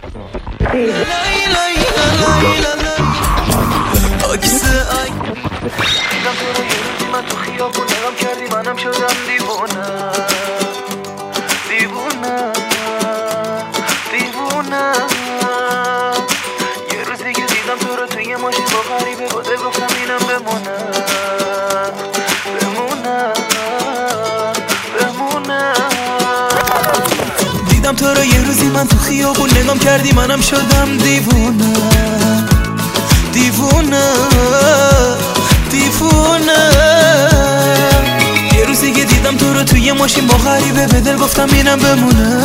من تو خیابون نگام کردی منم شدم دیوونه دیوونه دیوونه. یه روز دیگه دیدم تو رو توی ماشین با غریبه با دل گفتم اینم بمونه بمونه بمونه. دیدم تو رو یه روزی من تو خیابون نگام کردی منم شدم دیوونه دیوونه دیوونه. یه روزی که دیدم تو رو توی ماشین با غریبه به دل گفتم اینم بمونه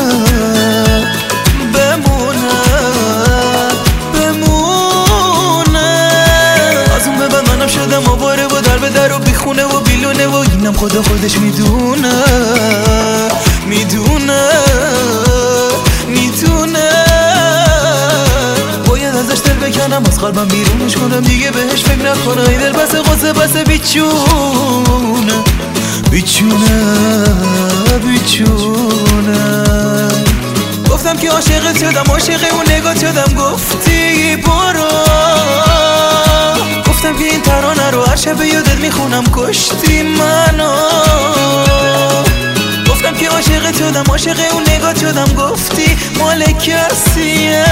بمونه بمونه. از اون به بعد منم شدم آواره و در به در و بیخونه و بیلونه و اینم خدا خودش میدونه میدونه میدونه. باید ازش دل بکنم از قلبم بیرونش کنم دیگه بهش فکر نکنم. این دل بسه قصه بسه بیچونه بیچونه بیچونه. گفتم که عاشقت شدم عاشق اون نگات شدم گفتی برو. گفتم که این ترانه رو هر شب یادت میخونم کشتی منو. گفتم که عاشقت شدم عاشق اون نگات شدم گفتی مال کسیه.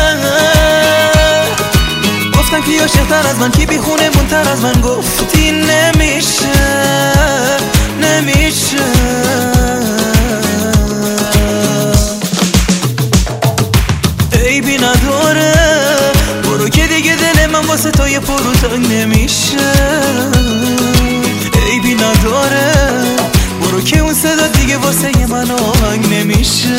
گفتم که عاشق‌تر از من کی بیخونه مونتر از من گفتی نمیشه نمیشه. عیبی نداره برو که دیگه دل من واسه تو یه پرو تنگ نمیشه. عیبی نداره برو که اون صدا دیگه واسه یه من آهنگ نمیشه.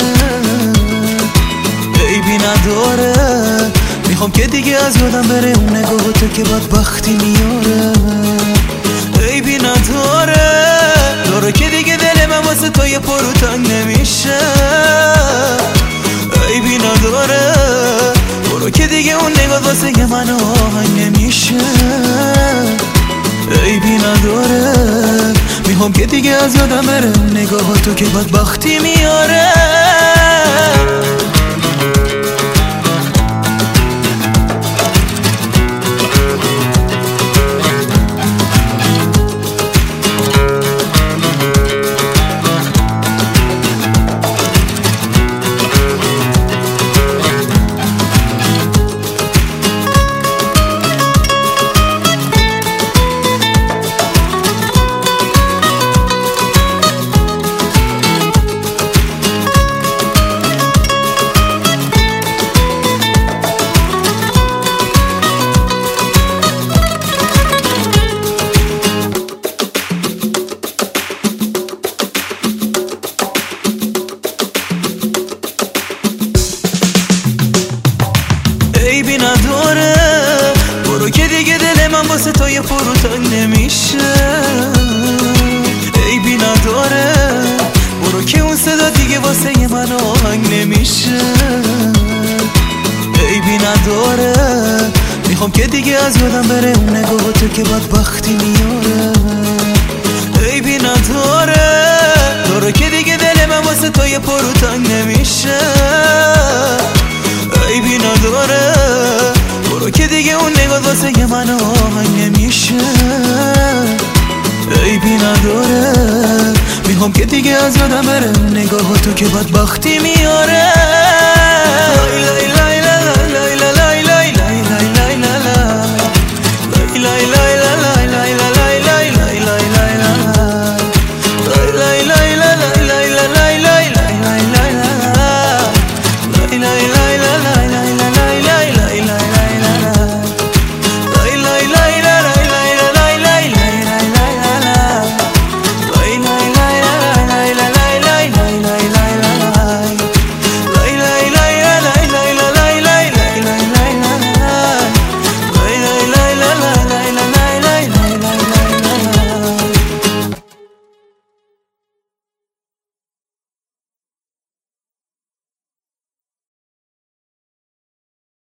عیبی نداره میخوام که دیگه از یادم بره اون نگاه تو که بدبختی میاره. عیبی نداره داره که دیگه دل من واسه تو یه پرو تنگ نمیشه. عیبی نداره برو که دیگه اون نگاه واسه یه من آهنگ نمیشه. عیبی نداره میخوام که دیگه از یادم بره اون نگاه تو که بدبختی میاره. عیبی نداره برو که دیگه دل من واسه تو یه پرو تنگ نمیشه. عیبی نداره برو که اون صدا دیگه واسه یه من آهنگ نمیشه. عیبی نداره میخوام که دیگه از یادم بره اون نگاه تو که بدبختی میاره. عیبی نداره داره که دیگه دل من واسه تو یه پرو تنگ نمیشه. عیبی نداره برو که دیگه اون نگاه واسه یه من آهنگ نمیشه. عیبی نداره میخوام که دیگه از یادم بره نگاه تو که بدبختی میاره.